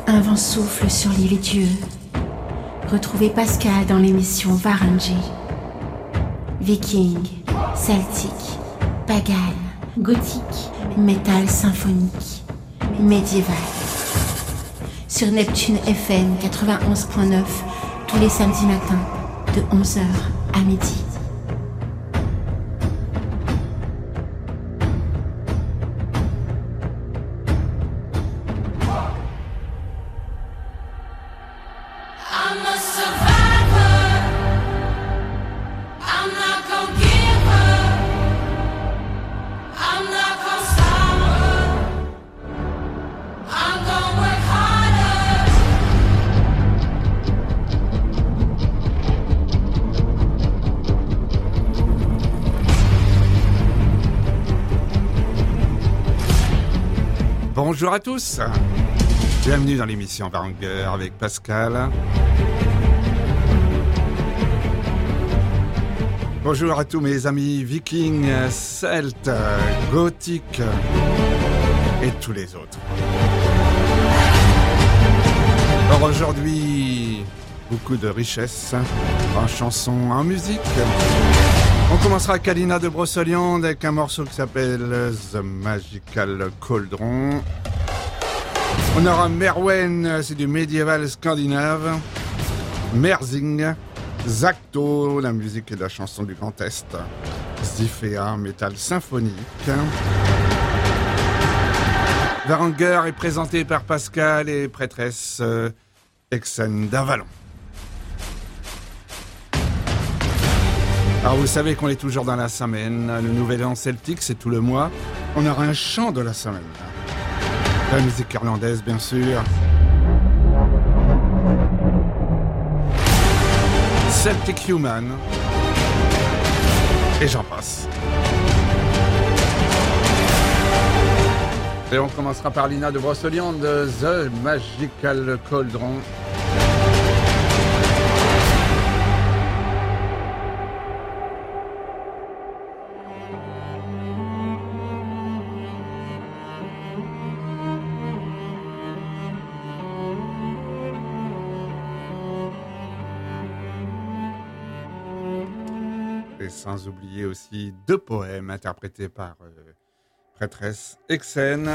Un vent souffle sur l'île Dieu. Retrouvez Pascal dans l'émission Varangy. Viking, celtique, pagan, gothique, métal symphonique, médiéval. Sur Neptune FM 91.9, tous les samedis matins, de 11h à midi. Bonjour à tous, bienvenue dans l'émission Varangueur avec Pascal. Bonjour à tous mes amis vikings, celtes, gothiques et tous les autres. Alors aujourd'hui, beaucoup de richesse en chansons, en musique. On commencera avec Kalina de Brocéliande avec un morceau qui s'appelle The Magical Cauldron. On aura Merwen, c'est du médiéval scandinave. Merzing, Zacto, la musique et la chanson du Grand Est. Zifea, métal symphonique. Varangueur est présenté par Pascal et prêtresse Exen d'Avalon. Alors vous savez qu'on est toujours dans la semaine, le nouvel an celtique c'est tout le mois. On aura un chant de la semaine. La musique irlandaise bien sûr. Celtic Human. Et j'en passe. Et on commencera par Lina de Brocéliande, The Magical Cauldron. Et sans oublier aussi deux poèmes interprétés par prêtresse Exen.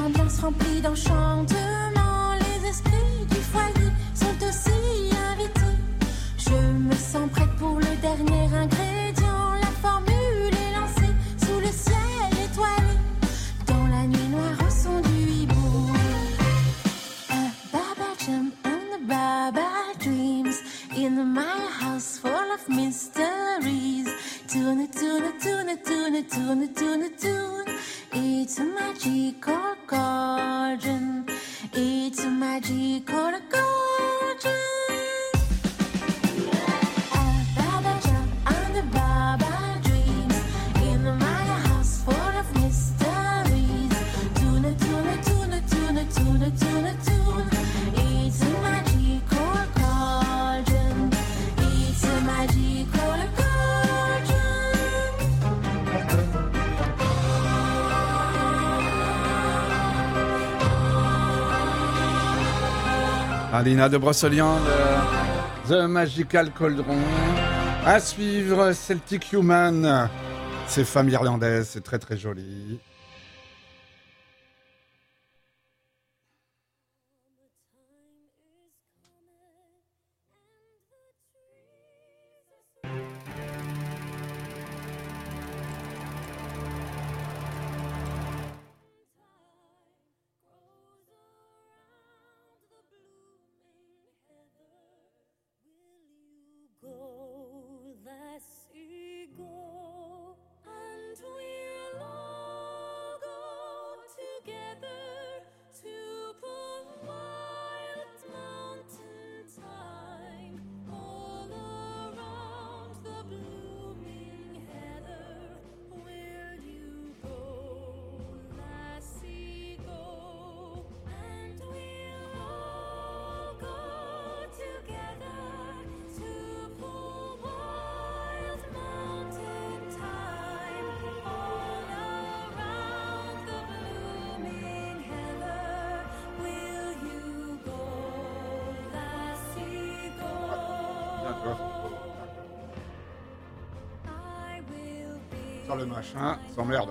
Rempli d'enchantement, les esprits du foyer sont aussi invités. tune, a tune. It's a magical cauldron. It's a magical Alina de Brocéliande, The Magical Cauldron. À suivre, Celtic Human. C'est femme irlandaise, c'est très très joli. Sur le machin, s'emmerde.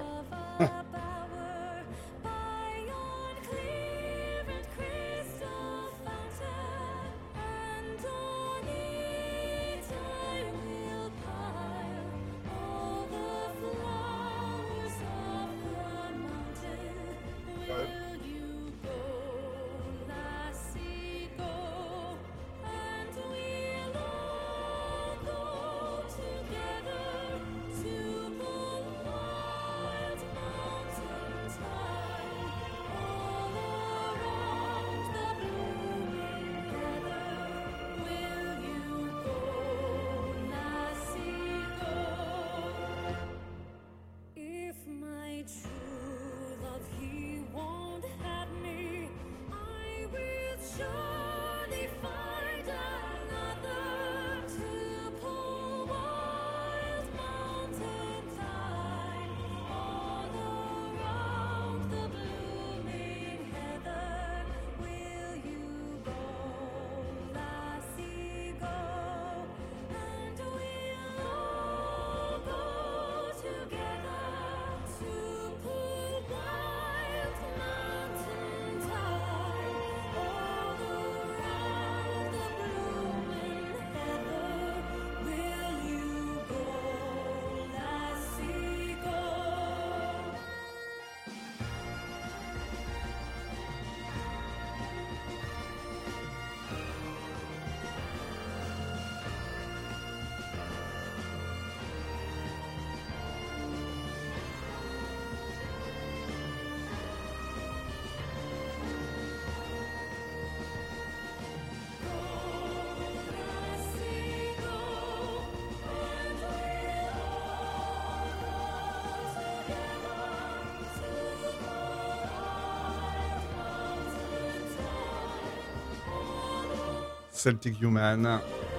Celtic Human.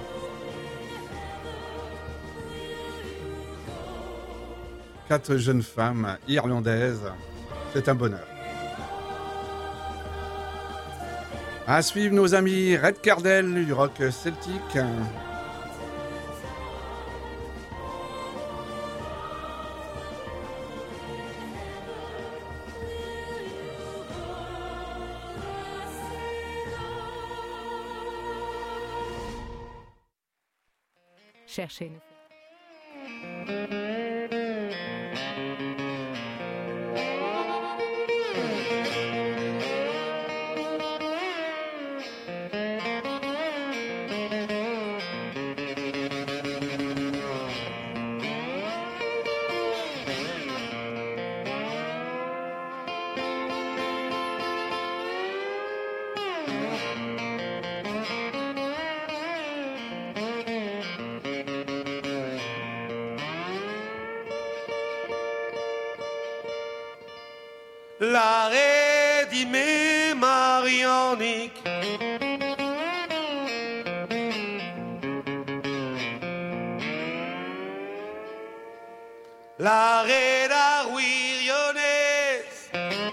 Quatre jeunes femmes irlandaises, c'est un bonheur. À suivre nos amis Red Cardell du rock celtique. Cherchez-nous. La redime mare Marionique. La reda Wiriones.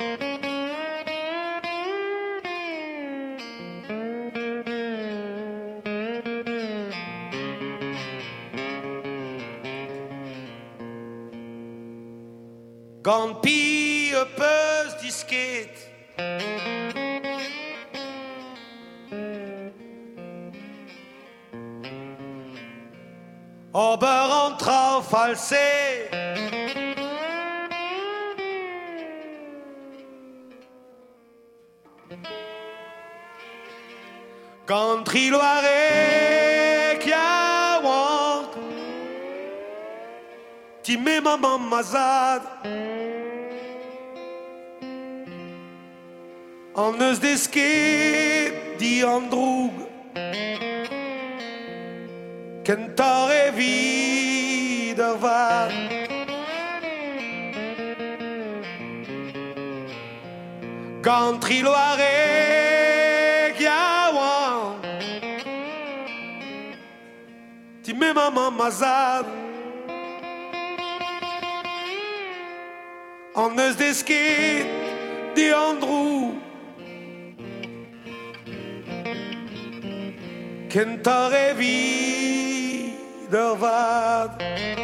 Gant pi e peus disket. Ober an trao false. Gant triloare kia want. Ti me maman mazad. An eus desket di an droug. Kentar e vid ur vat. Gant triloare giaouan. Ti me maman mazad. An eus desket di an droug. Kentar e vid ur vat.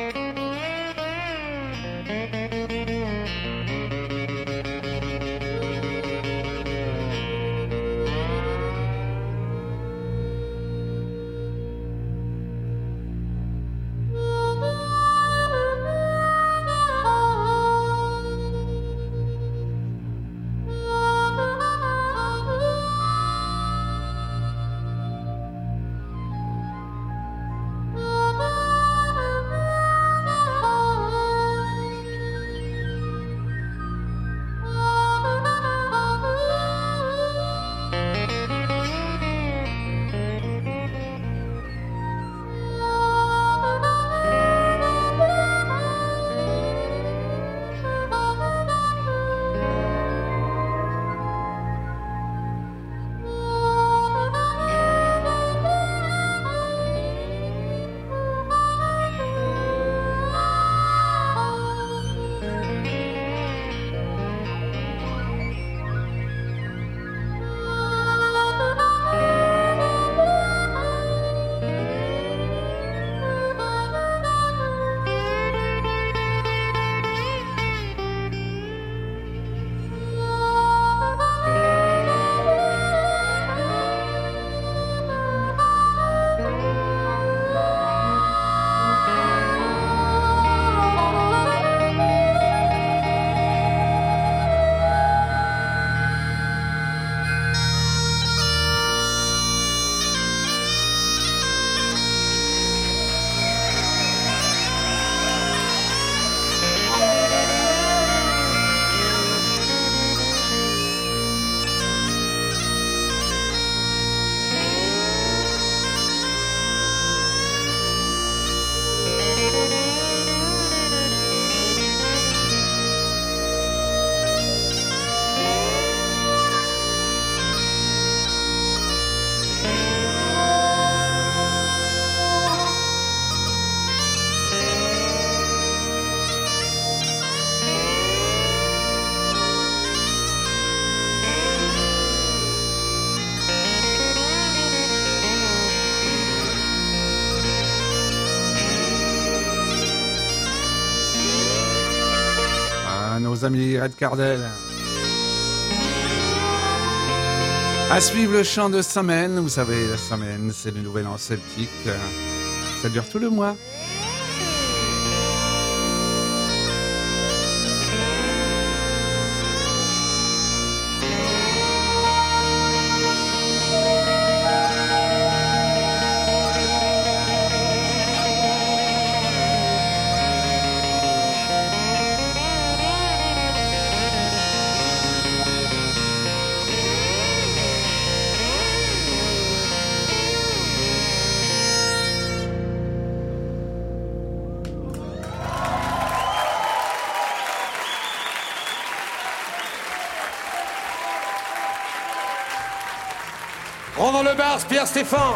Nos amis Red Cardel. À suivre le chant de Samhain. Vous savez, la Samhain, c'est le nouvel an celtique. Ça dure tout le mois. Roland Lebars, Pierre Stéphane.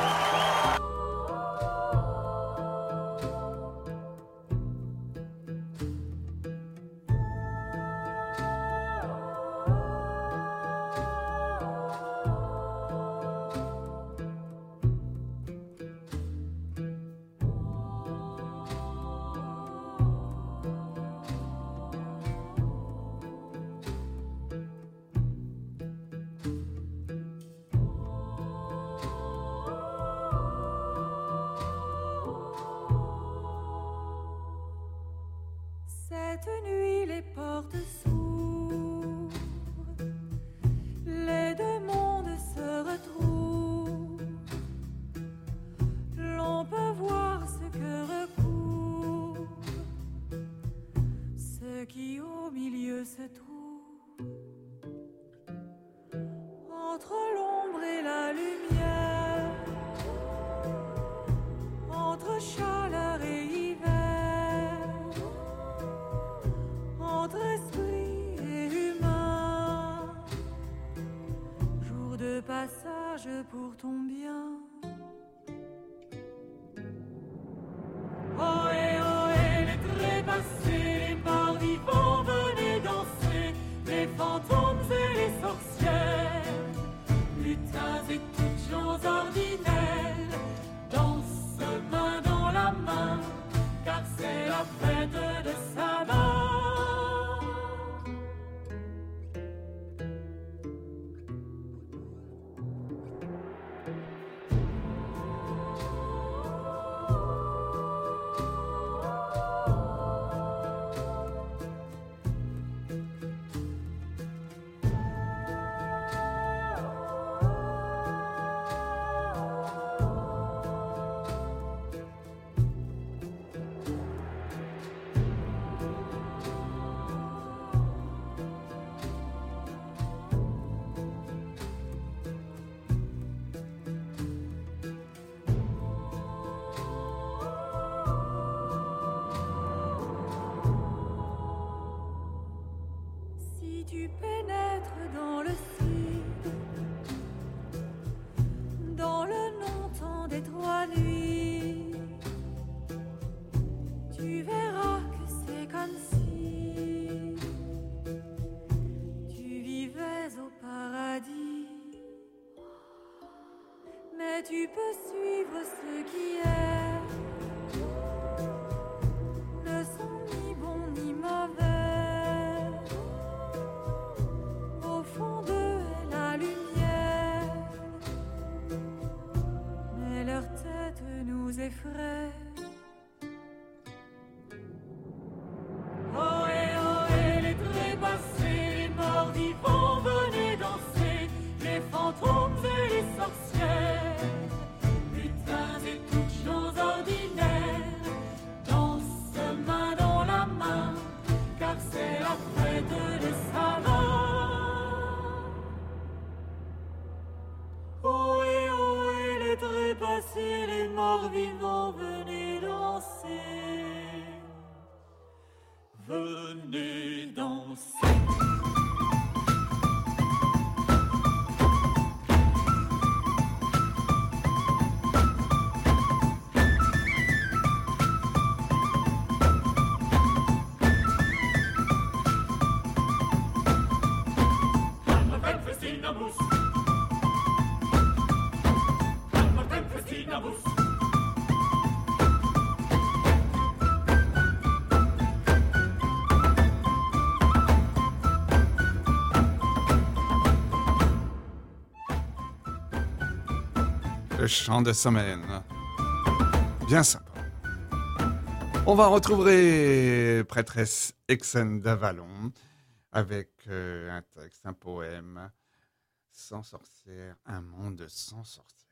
Cette nuit, les portes s'ouvrent, les deux mondes se retrouvent. L'on peut voir ce que recouvre ce qui au milieu se trouve. Entre l'ombre et la lumière, entre chaleur et hiver, entre esprit et humain, jour de passage pour ton bien. Ohé, les trépassés, les morts vivants, venez danser, les fantômes et les sorcières, lutins et toutes gens ordinaires, dansent main dans la main, car c'est la fête de sa main. Si tu pénètres dans le cide, dans le non-temps des 3 nuits, tu verras que c'est comme si tu vivais au paradis. Mais tu peux suivre ce qui est, ne sont ni bons ni mauvais. Au fond d'eux est la lumière, mais leur tête nous effraie. Ohé, les trépassés, les morts vivants, venez danser, les fantômes et les sorcières, lutins et toutes gens ordinaires, dansent main dans la main, car c'est la fête de sa main. Ohé, les trépassés, les morts vivants, venez danser, venez danser. Le chant de semaine. Bien sympa. On va retrouver prêtresse Exen d'Avalon avec un texte, un poème, Sans sorcière, un monde sans sorcière.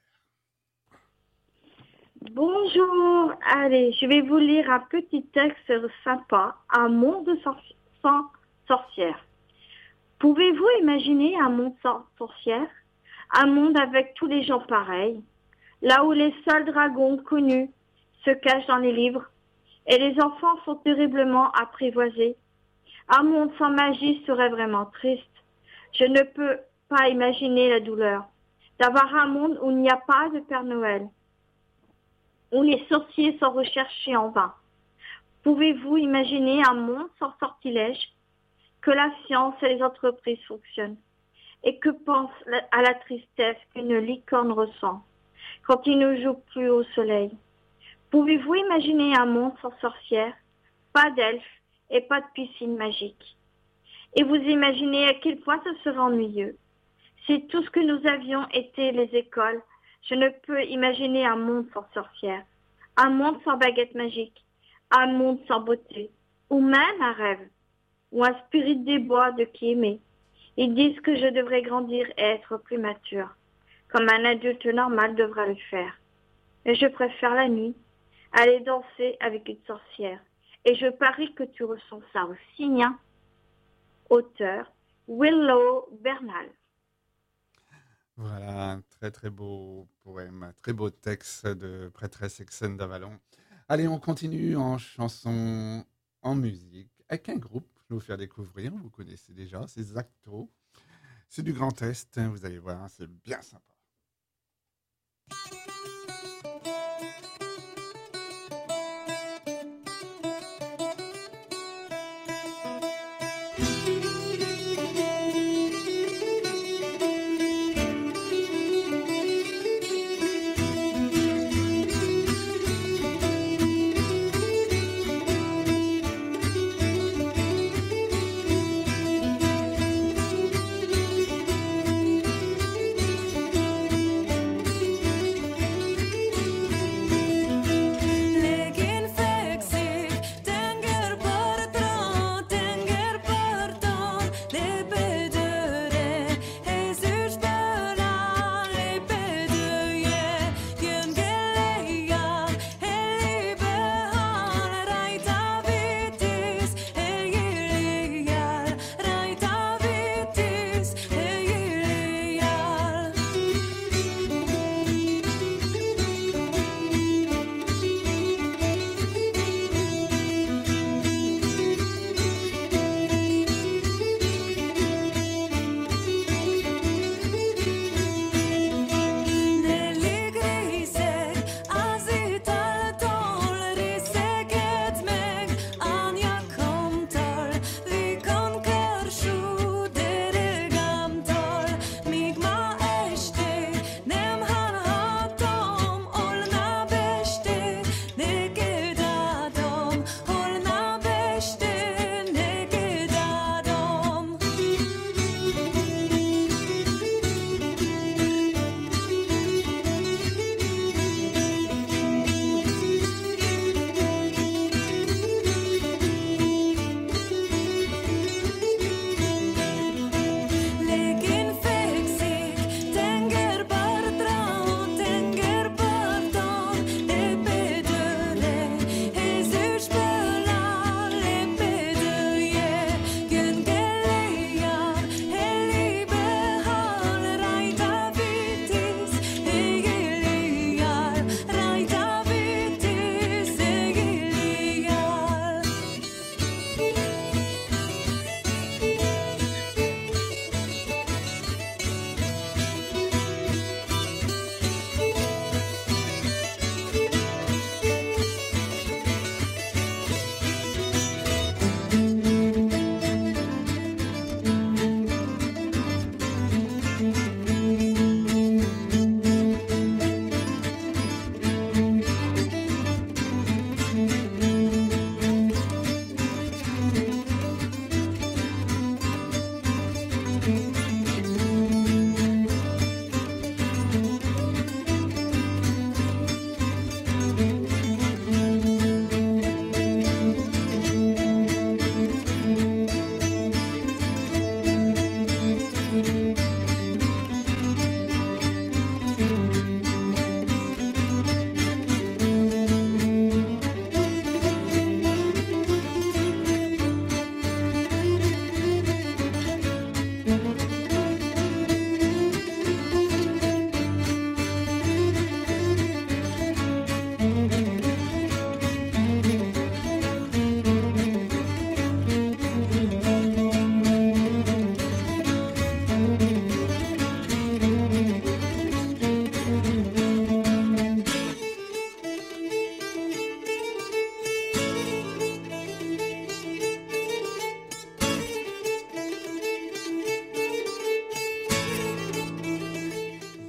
Bonjour, allez, je vais vous lire un petit texte sympa, un monde sans sorcière. Pouvez-vous imaginer un monde sans sorcière? Un monde avec tous les gens pareils, là où les seuls dragons connus se cachent dans les livres et les enfants sont terriblement apprivoisés. Un monde sans magie serait vraiment triste. Je ne peux pas imaginer la douleur. d'avoir un monde où il n'y a pas de Père Noël, où les sorciers sont recherchés en vain. Pouvez-vous imaginer un monde sans sortilège, que la science et les entreprises fonctionnent, et que pense à la tristesse qu'une licorne ressent quand il ne joue plus au soleil? Pouvez-vous imaginer un monde sans sorcières, pas d'elfes et pas de piscine magique? Et vous imaginez à quel point ce serait ennuyeux. Si tout ce que nous avions était les écoles, je ne peux imaginer un monde sans sorcières, un monde sans baguette magique, un monde sans beauté, ou même un rêve, ou un spirit des bois de qui aimer. Ils disent que je devrais grandir et être plus mature, comme un adulte normal devrait le faire. Mais je préfère la nuit, aller danser avec une sorcière. Et je parie que tu ressens ça aussi, hein? Auteur Willow Bernal. Voilà, un très très beau poème, un très beau texte de Prêtresse Exen d'Avalon. Allez, on continue en chanson, en musique, avec un groupe que je vais vous faire découvrir, vous connaissez déjà, c'est Zacto. C'est du Grand Est, vous allez voir, c'est bien sympa.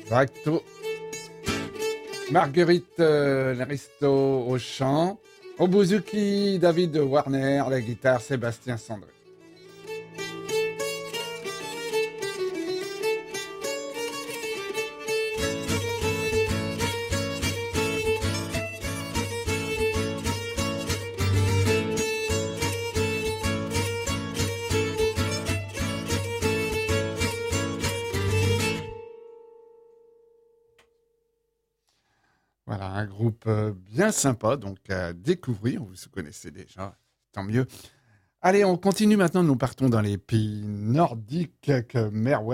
Bracto. Marguerite Laristo au chant. Au bouzouki, David Warner, la guitare, Sébastien Sandré. Voilà, un groupe bien sympa, donc à découvrir. Vous connaissez déjà, tant mieux. Allez, on continue maintenant. Nous partons dans les pays nordiques que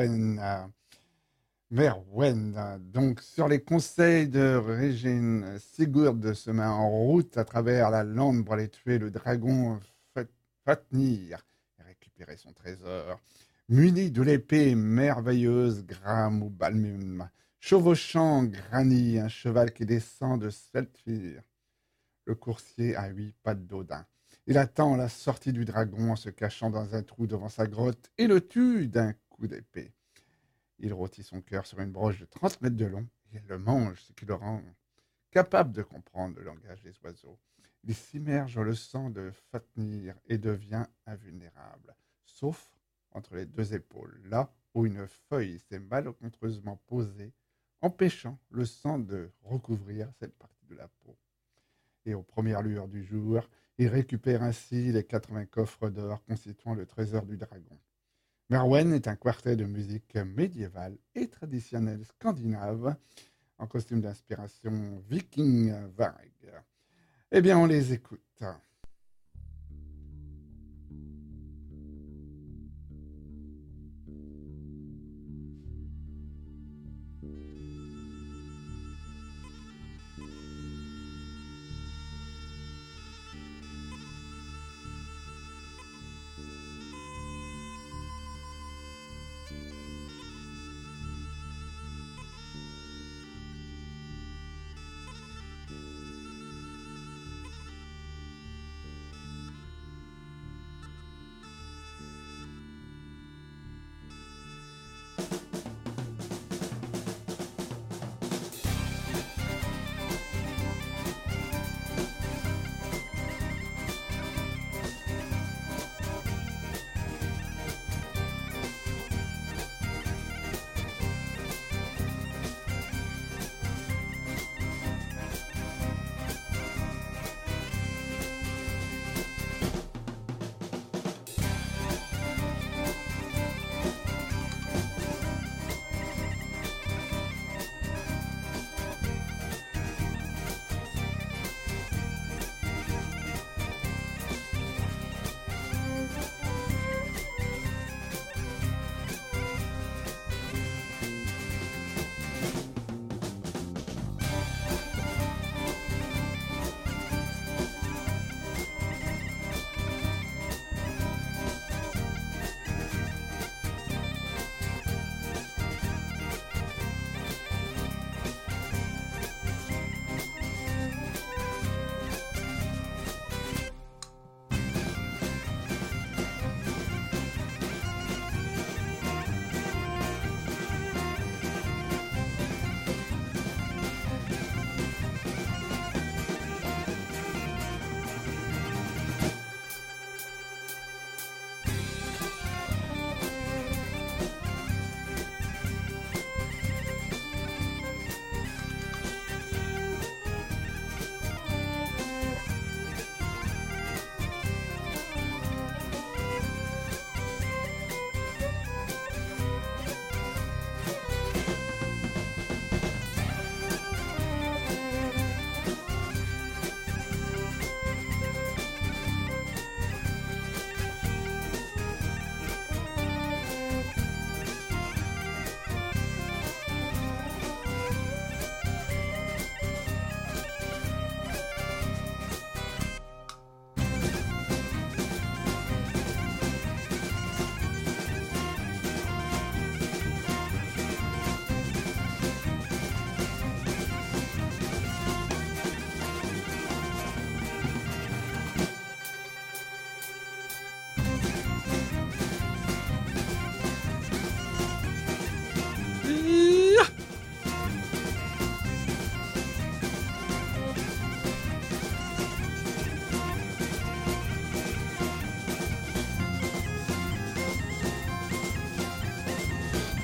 Merwen, donc sur les conseils de Régine, Sigurd se met en route à travers la lande pour aller tuer le dragon Fatnir et récupérer son trésor. Muni de l'épée merveilleuse Gram ou Balmum, chevauchant Grani, un cheval qui descend de Sveltfir. Le coursier a 8 pattes d'Odin. Il attend la sortie du dragon en se cachant dans un trou devant sa grotte et le tue d'un coup d'épée. Il rôtit son cœur sur une broche de 30 mètres de long et le mange, ce qui le rend capable de comprendre le langage des oiseaux. Il s'immerge dans le sang de Fatnir et devient invulnérable, sauf entre les deux épaules, là où une feuille s'est malencontreusement posée, empêchant le sang de recouvrir cette partie de la peau. Et aux premières lueurs du jour, il récupère ainsi les 80 coffres d'or constituant le trésor du dragon. Merwen est un quartet de musique médiévale et traditionnelle scandinave, en costume d'inspiration viking vague. Eh bien, on les écoute.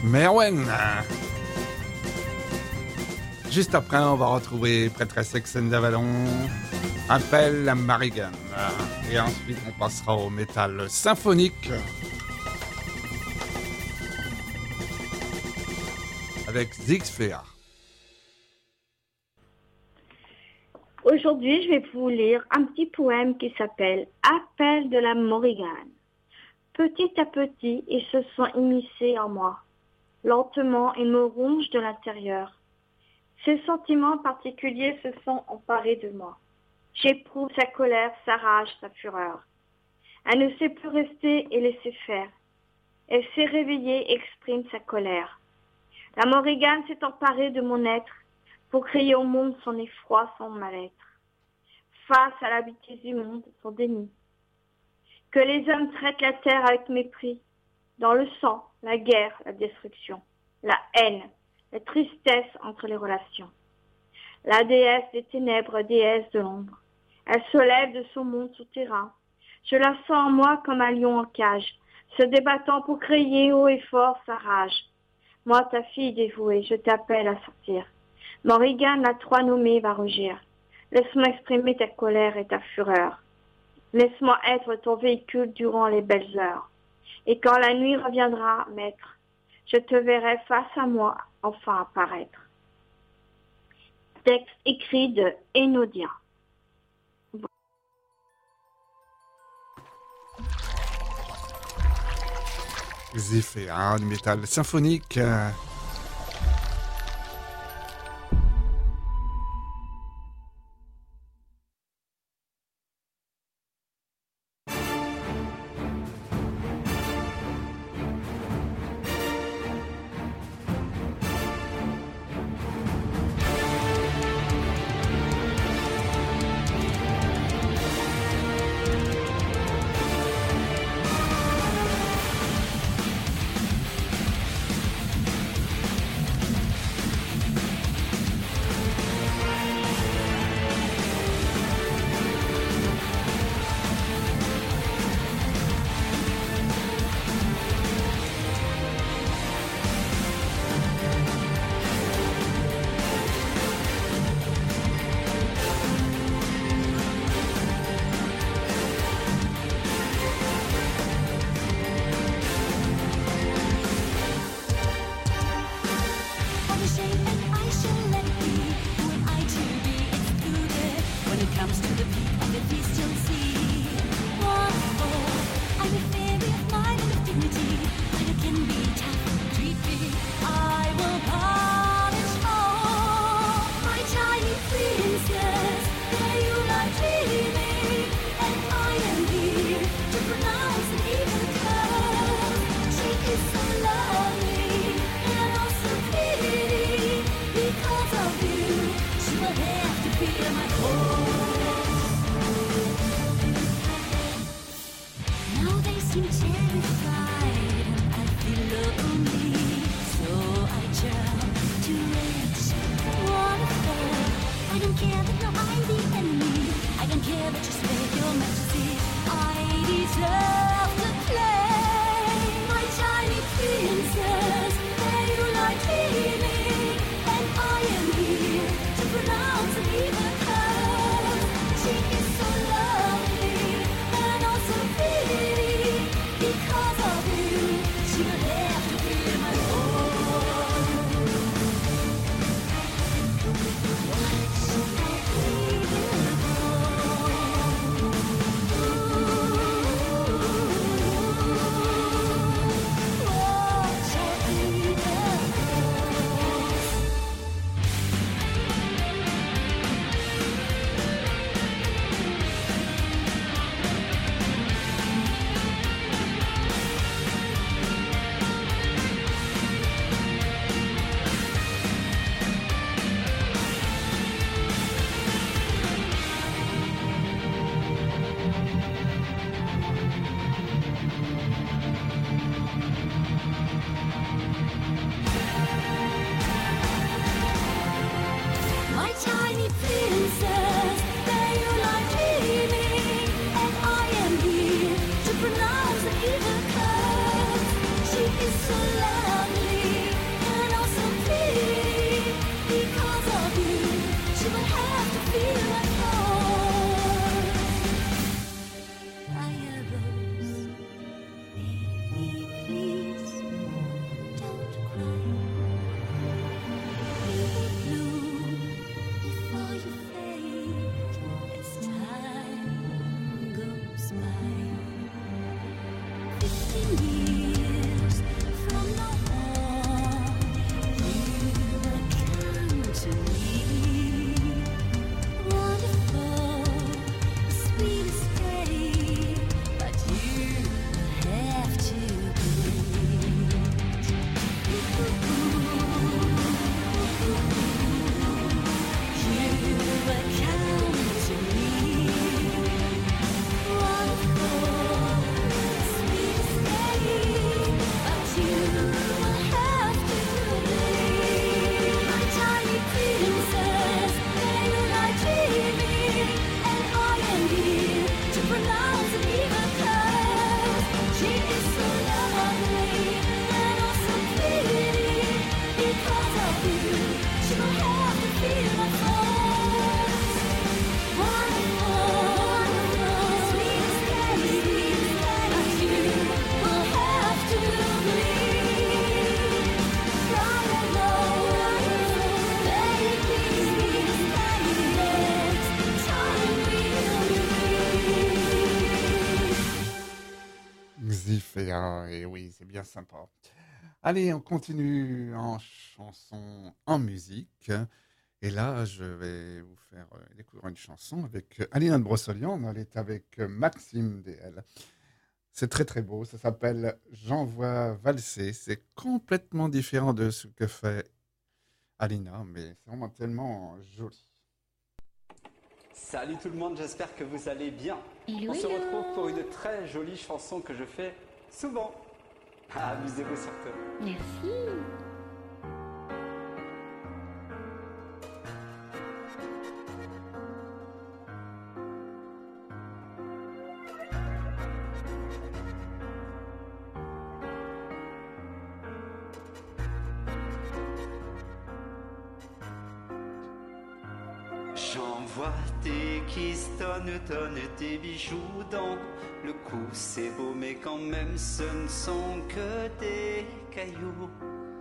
Merwen. Juste après, on va retrouver Prêtresse Exen d'Avalon, Appel à Marigan. Et ensuite, on passera au métal symphonique avec Zigsphere. Aujourd'hui, je vais vous lire un petit poème qui s'appelle Appel de la Morrigan. Petit à petit, ils se sont immiscés en moi. Lentement, ils me rongent de l'intérieur. Ces sentiments particuliers se sont emparés de moi. J'éprouve sa colère, sa rage, sa fureur. Elle ne sait plus rester et laisser faire. Elle s'est réveillée et exprime sa colère. La Morrigan s'est emparée de mon être pour crier au monde son effroi, son mal-être. Face à la bêtise du monde, son déni. Que les hommes traitent la terre avec mépris. Dans le sang, la guerre, la destruction, la haine, la tristesse entre les relations. La déesse des ténèbres, déesse de l'ombre. Elle se lève de son monde souterrain. Je la sens en moi comme un lion en cage, se débattant pour crier haut et fort sa rage. Moi, ta fille dévouée, je t'appelle à sortir. Morrigan, la trois nommée, va rugir. Laisse-moi exprimer ta colère et ta fureur. Laisse-moi être ton véhicule durant les belles heures. Et quand la nuit reviendra, maître, je te verrai face à moi enfin apparaître. Texte écrit de Enodia. Zigsphere, du métal symphonique. Now they ça, et oui, c'est bien sympa. Allez, on continue en chanson, en musique. Et là, je vais vous faire découvrir une chanson avec Alina de Brocéliande. Elle est avec Maxime DL. C'est très très beau, ça s'appelle J'envoie valser. C'est complètement différent de ce que fait Alina, mais c'est vraiment tellement joli. Salut tout le monde, j'espère que vous allez bien. Hello, On se hello. retrouve pour une très jolie chanson que je fais souvent. Amusez-vous surtout. Merci. J'envoie tes kisses, tonnes tes bijoux dans le cou. C'est beau mais quand même ce ne sont que des cailloux.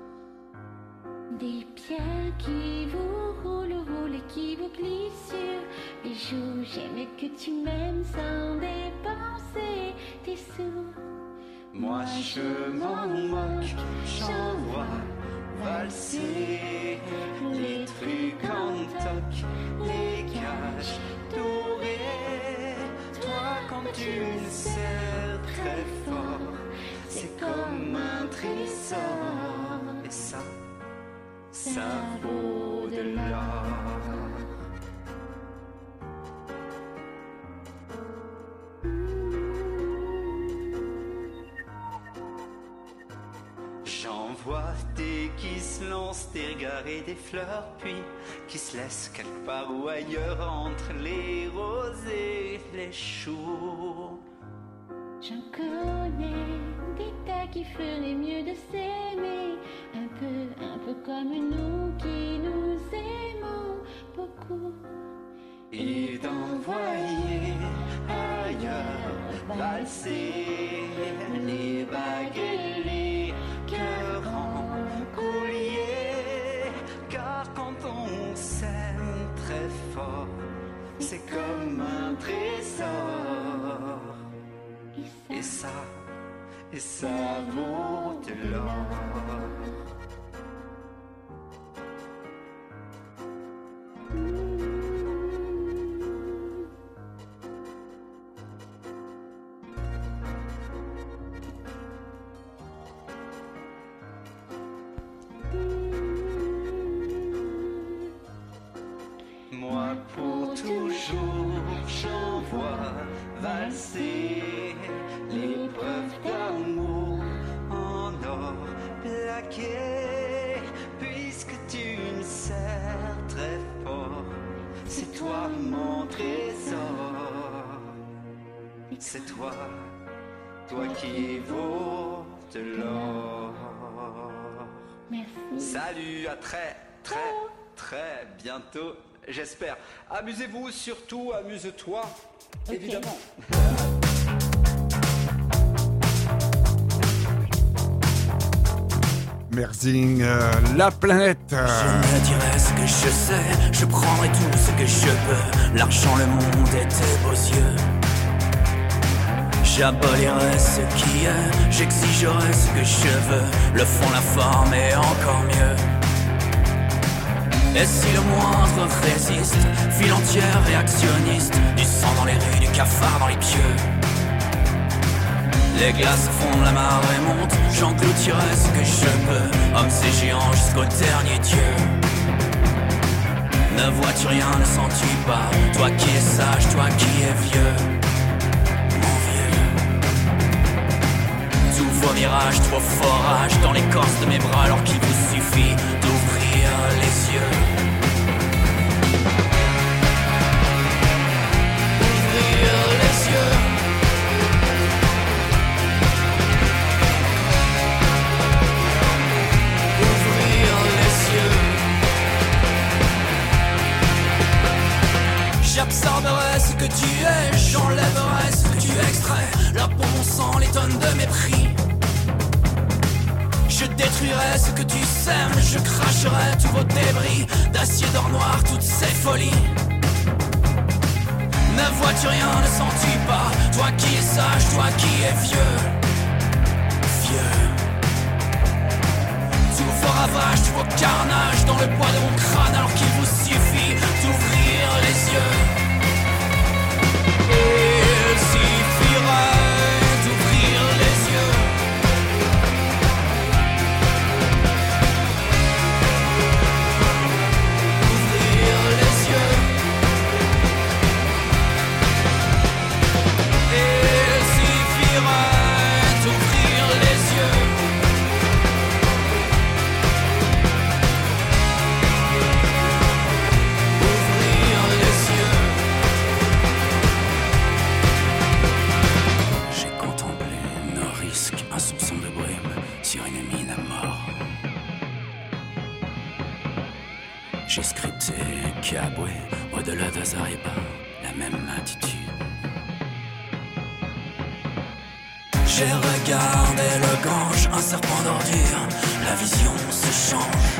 Des pierres qui vous roulent et qui vous glissent sur les joues. J'aime que tu m'aimes sans dépenser tes sous. Moi je m'en moque, j'envoie valser les trucs en toc, les caches dorées. Toi quand tu me serres très fort, c'est comme un trésor. Et ça vaut de l'or. J'envoie des qui se lancent, des regards et des fleurs, puis qui se laissent quelque part ou ailleurs entre les roses et les choux. J'en connais des tas qui feraient mieux de s'aimer. Un peu comme nous qui nous aimons beaucoup. Et d'envoyer ailleurs valser les bagues et les cœurs en collier. Car quand on s'aime très fort, c'est comme un trésor. Et ça vaut de l'or. Moi pour toujours j'envoie valser les preuves d'amour en or plaqué. Puisque tu me serres très fort, c'est toi mon trésor. C'est toi qui vaut de l'or. Merci. Salut, à très bientôt, j'espère. Amusez-vous, surtout amuse-toi, évidemment. Merzing, la planète. Je me dirai ce que je sais, je prendrai tout ce que je peux, l'argent, le monde et tes beaux yeux. J'abolirai ce qui est, j'exigerai ce que je veux, le fond, la forme et encore mieux. Et si le moindre résiste, file entière réactionniste, du sang dans les rues, du cafard dans les pieux. Les glaces fondent, la marée monte, j'engloutirai ce que je peux, hommes et géants jusqu'au dernier dieu. Ne vois-tu rien, ne sens-tu pas, toi qui es sage, toi qui es vieux, mon vieux. Tous vos mirages, tous vos forages dans l'écorce de mes bras, alors qu'il vous suffit d'ouvrir les yeux. Ouvrir les yeux. J'absorberai ce que tu es, j'enlèverai ce que tu extrais, la peau, mon sang, les tonnes de mépris. Je détruirai ce que tu sèmes, je cracherai tous vos débris, d'acier d'or noir, toutes ces folies. Ne vois-tu rien, ne sens-tu pas, toi qui es sage, toi qui es vieux, yeux. Tout fort ravage, tout au carnage dans le bois de mon crâne, alors qu'il vous suffit d'ouvrir les yeux. Il suffirait d'ouvrir les yeux. Ouvrir les yeux. Il suffirait d'ouvrir les yeux. Ouvrir les yeux. J'ai contemplé nos risques, un soupçon de brume sur une mine à mort. J'ai scripté Kabwe, au-delà de Zariba, la même attitude. J'ai regardé le Gange, un serpent d'ordure, la vision se change.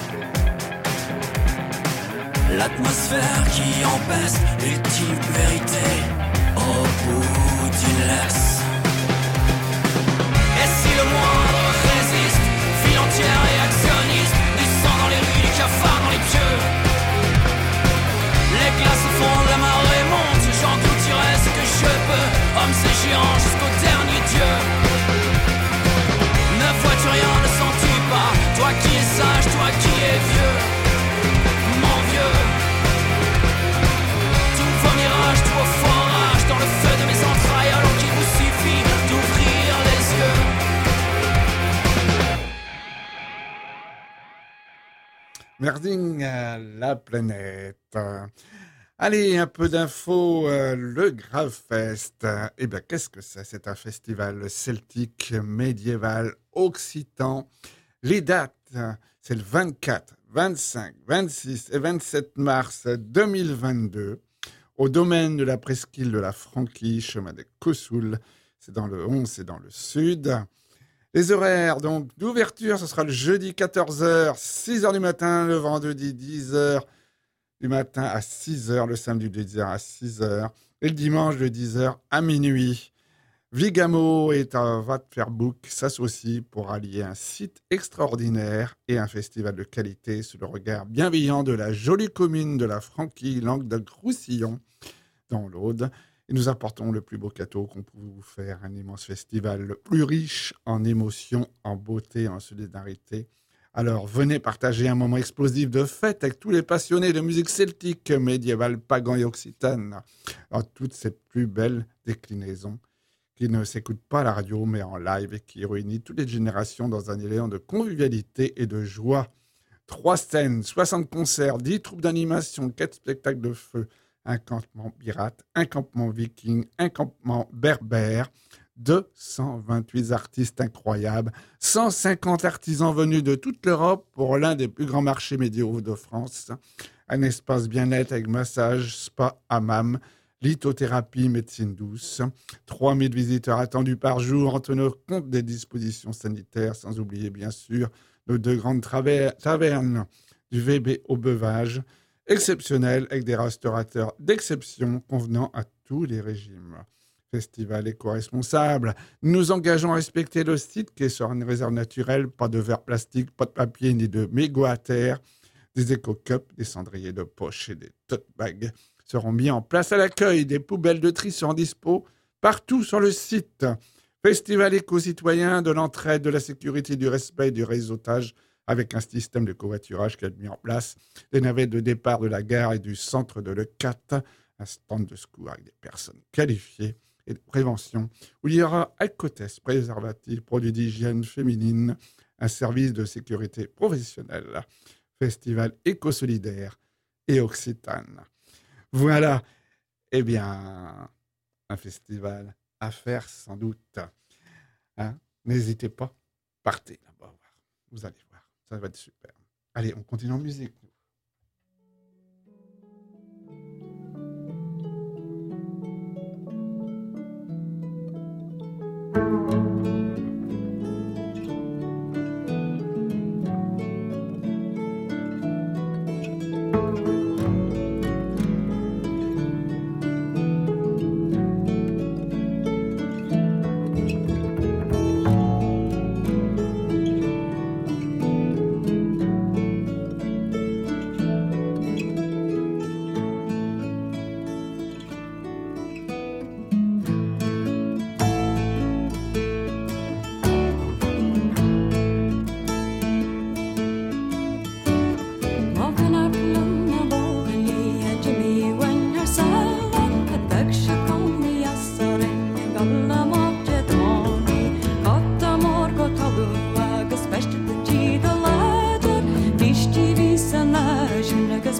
L'atmosphère qui empeste l'ultime vérité au bout d'une laisse. Et si le moindre résiste, file entière et actionniste, du sang dans les rues, du cafard dans les pieux. Les glaces se fondent, la marée monte, j'engloutirai ce que je peux. Homme c'est géant jusqu'au dernier dieu. Ne vois-tu rien, ne sens-tu pas? Toi qui es sage, toi qui es vieux, mon vieux. Tout vos mirages, tout vos forages dans le feu de mes entrailles, alors qu'il vous suffit d'ouvrir les yeux. Merding, la planète. Allez, un peu d'infos. Le Gravefest. Eh bien, qu'est-ce que c'est? C'est un festival celtique, médiéval, occitan. Les dates, c'est le 24, 25, 26 et 27 mars 2022 au domaine de la presqu'île de la Franquie, chemin des Cousouls. C'est dans le 11, c'est dans le sud. Les horaires donc d'ouverture, ce sera le jeudi 14h, 6h du matin, le vendredi 10h du matin à 6h, le samedi de 10h à 6h et le dimanche de 10h à minuit. Vigamo et Vatferbook s'associent pour allier un site extraordinaire et un festival de qualité sous le regard bienveillant de la jolie commune de la Franquie, Languedoc-Roussillon, dans l'Aude. Et nous apportons le plus beau cadeau qu'on peut vous faire, un immense festival, le plus riche en émotions, en beauté, en solidarité. Alors venez partager un moment explosif de fête avec tous les passionnés de musique celtique, médiévale, pagan et occitane, dans toutes ces plus belles déclinaisons qui ne s'écoutent pas à la radio mais en live et qui réunit toutes les générations dans un élan de convivialité et de joie. 3 scènes, 60 concerts, 10 troupes d'animation, 4 spectacles de feu, un campement pirate, un campement viking, un campement berbère, 228 artistes incroyables, 150 artisans venus de toute l'Europe pour l'un des plus grands marchés médiévaux de France, un espace bien-être avec massage, spa, hammam, lithothérapie, médecine douce, 3000 visiteurs attendus par jour en tenant compte des dispositions sanitaires, sans oublier bien sûr nos 2 grandes tavernes du VB au Beuvage, exceptionnelles avec des restaurateurs d'exception convenant à tous les régimes. Festival éco-responsable. Nous nous engageons à respecter le site qui est sur une réserve naturelle, pas de verre plastique, pas de papier ni de mégots à terre, des éco-cups, des cendriers de poche et des tote bags seront mis en place à l'accueil. Des poubelles de tri seront dispo partout sur le site. Festival éco-citoyen, de l'entraide, de la sécurité, du respect et du réseautage avec un système de covoiturage qui a mis en place, des navettes de départ de la gare et du centre de l'E4, un stand de secours avec des personnes qualifiées et de prévention, où il y aura alcotest, préservatifs, produits d'hygiène féminine, un service de sécurité professionnelle. Festival éco-solidaire et occitane. Voilà, eh bien, un festival à faire sans doute. Hein? N'hésitez pas, partez là-bas, vous allez voir, ça va être super. Allez, on continue en musique.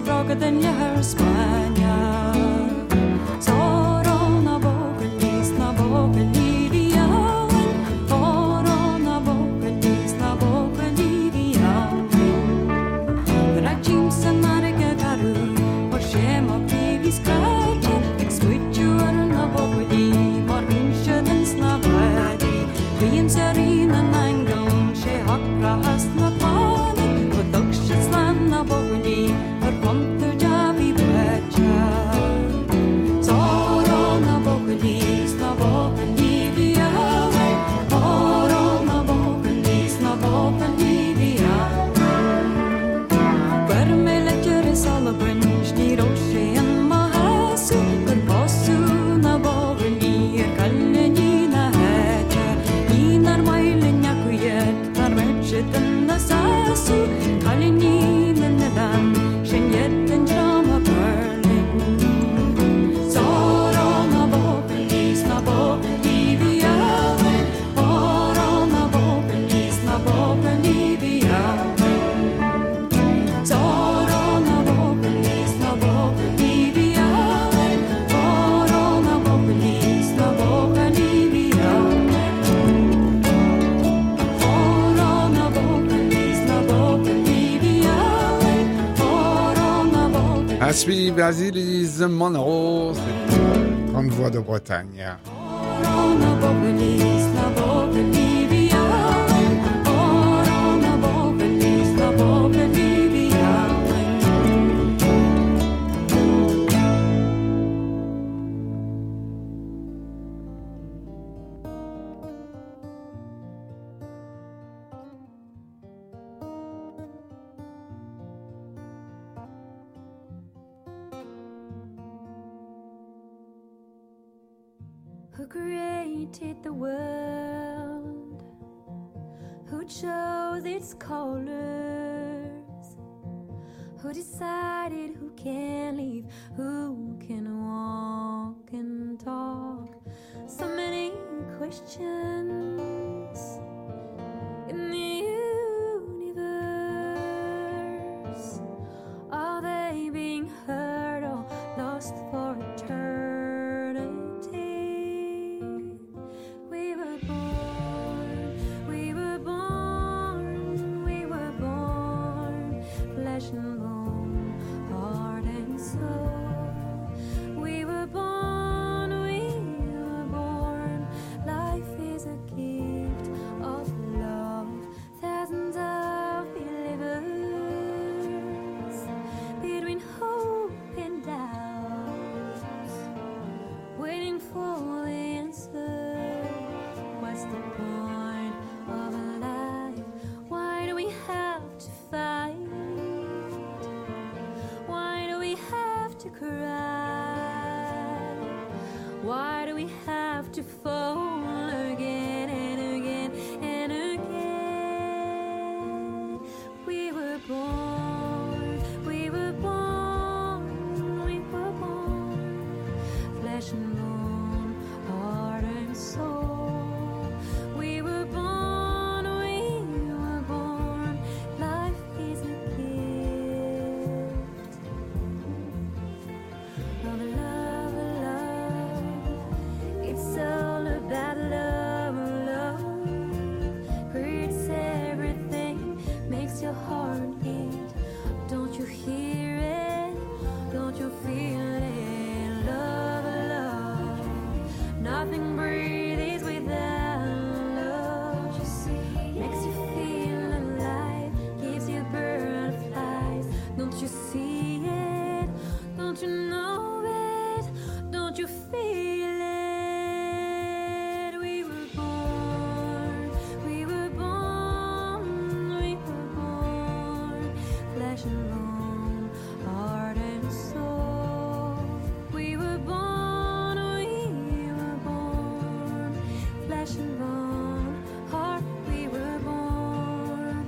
Rogadenya Spania. Sorona Bogelis na Bogeliviauen. Orona Bogelis na Bogeliviauen. Rajimsa Margataru. Oshema Pivis Kraje. Exwitchuar na Bogeli. Morvinshadens na Badi. Vien Sarina Nangon. She Hakra Hasna Pani. Produktions na Bogeli. Kontur javi becha. Sorona Bogelis na Bogelivia. Orona Bogelis na Bogelivia. Vermele tjöres alla brunch ni roche en mahasu. Kurposu na Bogeli kalle ni na hecha. Inar mailen yakuyet tarvetchetan na sasu. Kalle ni nedan. Shenjetten drama Berlin. Sorona Bogelis na Bogelivia. Orona Bogelis na Bogelivia. Sorona Bogelis na Bogelivia. Orona Bogelis na Bogelivia. Orona Bogelis na Bogelivia. À suivre, Basilis Monroe, c'est Grande Voix de Bretagne. Orona Bogelis na Bogelivia. Orona Bogelis na Bogelivia. Who created the world? Who chose its colors? Who decided who can live, who can walk and talk? So many questions in the universe. Are they being heard or lost for eternity? We were born, we were born, we were born, flesh and bone, heart and soul. We were born, life is a gift of love. Thousands of believers between hope and doubt, waiting for the answer. What's the point of a life? Why do we have to fight? Why do we have to cry? Why do we have to fall again and again and again? We were born, we were born, we were born, flesh and bone, heart and soul. We were born, life is a gift of love, love. It's all about love, love. Creates everything, makes your heart beat. Don't you hear it? Don't you feel it? Love, love. Nothing breathes without love. Makes you feel alive, gives you butterflies. Don't you see it? Don't you know it? Don't you feel it? We were born, we were born, we were born, flesh and bone, heart and soul. We were born, flesh and bone, heart. We were born,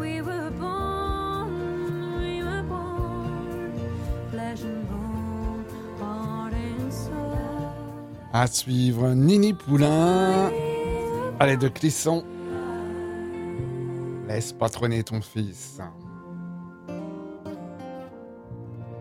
flesh and bone, heart and soul. À suivre, Nini Poulain. Allez, de Clisson. Laisse patronner ton fils.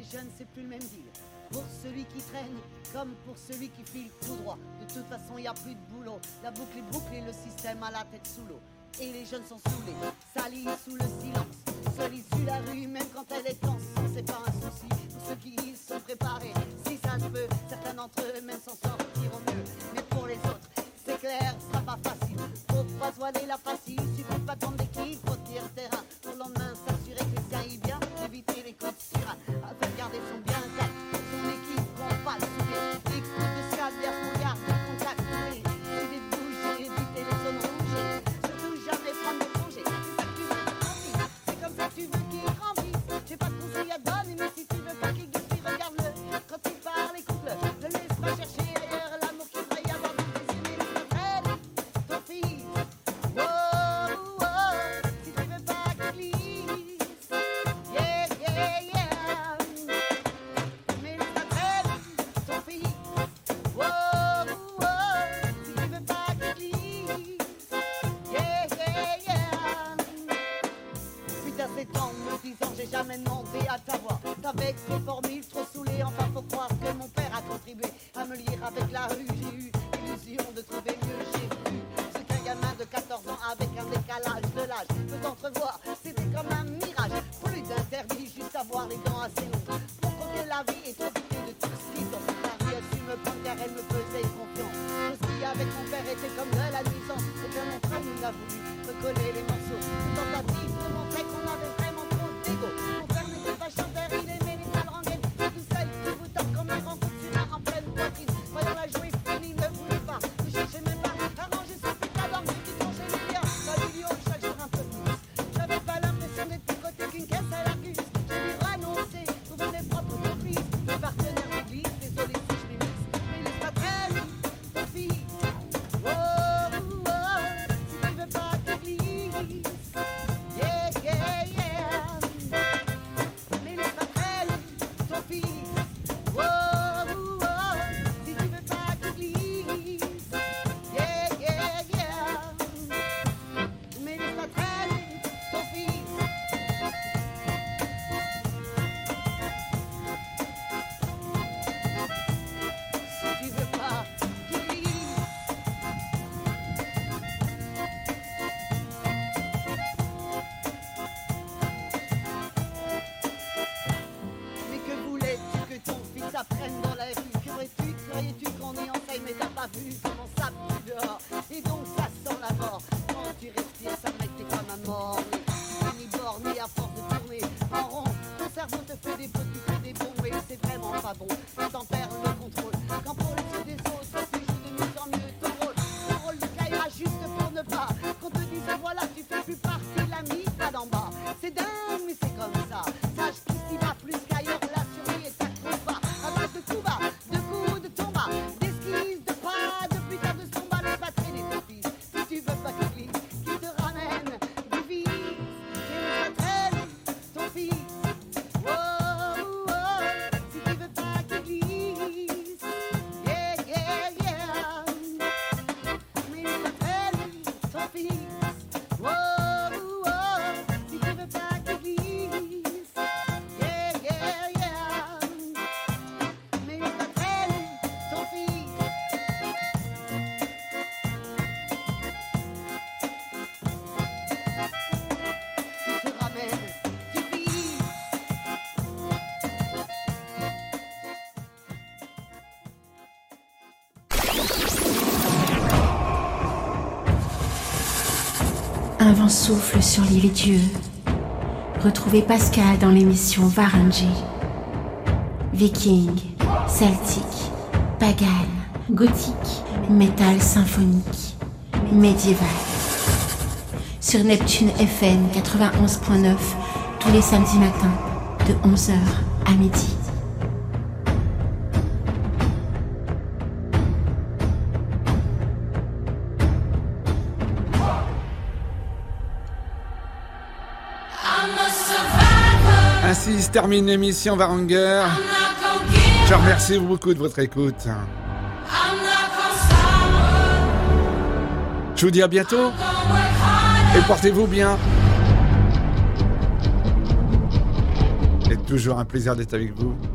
les jeunes, c'est plus le même deal. Pour celui qui traîne, comme pour celui qui file tout droit. De toute façon, y a plus de boulot. La boucle est bouclée, le système a la tête sous l'eau. Et les jeunes sont saoulés, salis sous le silence. Seuls sur la rue, même quand elle est tense. C'est pas un souci pour ceux qui y sont préparés. Si ça se peut, certains d'entre eux même s'en sortiront mieux. Mais pour les autres, c'est clair, ce sera pas facile. Faut pas se voiler la facile, suffit pas de d'équipe, faut tirer terrain. Pour le lendemain, s'assurer que les siens y bien, éviter les coups de sirin. Afin de garder son bien calme, pour son équipe, qu'on pas le souper. Des coups de scalpère pour garder contact. Éviter de bouger, éviter les zones rouges. Surtout jamais prendre de congé. C'est comme ça que tu veux qu'il grandisse. J'ai pas de conseils à donner, mais si tu veux pas qu'il guise, regarde-le. Quand il parle, écoute-le. Ne laisse pas chercher ailleurs l'amour qu'il devrait y avoir dans tes yeux, mais laisse pas traîner ton fils. Oh, oh, si tu veux pas qu'il glisse. Yeah, yeah, yeah. Mais laisse pas traîner ton fils. Oh, oh, si tu veux pas qu'il glisse. Yeah, yeah, yeah. Putain, c'est en me disant, j'ai jamais demandé à t'avoir. Avec tes formules trop saoulées, enfin faut croire que mon père a contribué à me lier avec la rue. J'ai eu l'illusion de trouver mieux, j'ai vu ce qu'un gamin de 14 ans avec un décalage de l'âge peut entrevoir, c'était comme un mirage. Plus d'interdit, juste avoir les dents assez longues pour croquer la vie et profiter de tout ce qui tombe. La rue a su me prendre car elle me faisait confiance. Ce qui avec mon père était comme de la nuisance. Et bien mon frère nous a voulu recoller les morceaux. Une tentative de montrer qu'on avait vraiment trop d'ego. Mon père n'était pas chanteur, il aimait les sales rengaines. Tout seul, tout vous tape comme un grand coup de surin en pleine poitrine. Voyant la jouer finie, ne voulait pas, ne cherchez même pas. Arranger son putain d'orgue qui tranchait les liens. La vidéo, chaque jour un peu plus. J'avais pas l'impression d'être plus côté qu'une caisse à la cuisse. J'ai dû renoncer, trouver mes propres complices. Mes partenaires d'église, désolé si je m'émisse. Mais laisse pas traîner, ton fils. Oh, oh, si tu veux pas qu'il glisse. Yeah, yeah, yeah. Mais laisse pas traîner, ton fils. Oh, oh, si tu veux pas qu'il glisse. Yeah, yeah, yeah. Mais laisse pas traîner, ton fils. Si tu veux pas qu'il glisse. Mais que voulais-tu que ton fils apprenne dans la rue? Croyais-tu qu'on est ensemble mais t'as pas vu comment ça pue dehors? Et donc ça sent la mort. Quand tu respires ça mettait comme un mort. Tu finis borné à force de tourner en rond. Ton cerveau te fait des feux, tu fais des bons. Et c'est vraiment pas bon. Tu t'en perds le contrôle. Quand pour les yeux des autres tu joues de mieux en mieux ton rôle. Ton rôle de caillera juste pour ne pas qu'on te dise voilà tu fais plus partie de la mise là d'en bas. C'est dingue mais c'est comme ça. Sache qu'ici va plus qu'ailleurs la survie est accrue pas. À base de coups bas, de coups de tomba, d'esquives, de pas, de putain de somba, laisse pas traîner ton fils. Si tu veux pas qu'il glisse, qu'il te ramène du vice. Et laisse pas traîner ton fils. Oh, oh, si tu veux pas qu'il glisse. Yeah, yeah, yeah. Mais laisse pas traîner ton fils. Oh, oh, si tu veux pas qu'il glisse. Yeah, yeah, yeah. Mais laisse pas traîner ton fils. Qui te ramène du vice. Un vent souffle sur l'île Dieu. Retrouvez Pascal dans l'émission Varangi. Viking, celtique, pagan, gothique, métal symphonique, médiéval. Sur Neptune FM 91.9 tous les samedis matins de 11h à midi. Ainsi se termine l'émission Varanger. Je remercie beaucoup de votre écoute. Je vous dis à bientôt et portez-vous bien. C'est toujours un plaisir d'être avec vous.